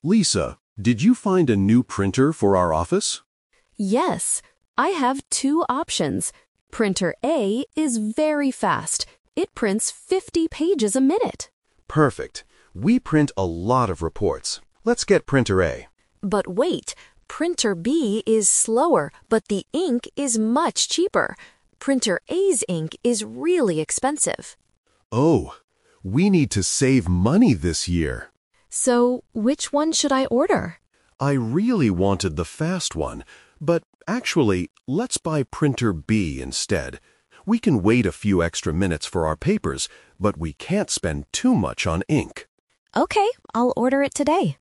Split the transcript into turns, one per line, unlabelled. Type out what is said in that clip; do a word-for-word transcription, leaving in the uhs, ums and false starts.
Lisa, did you find a new printer for our office?
Yes, I have two options. Printer A is very fast. It prints fifty pages a minute.
Perfect. We print a lot of reports. Let's get printer A.
But wait, Printer B is slower, but the ink is much cheaper. Printer A's ink is really expensive.
Oh, we need to save money this year.
So, which one should I order?
I really wanted the fast one, but actually, let's buy printer B instead. We can wait a few extra minutes for our papers, but we can't spend too much on ink.
Okay, I'll order it today.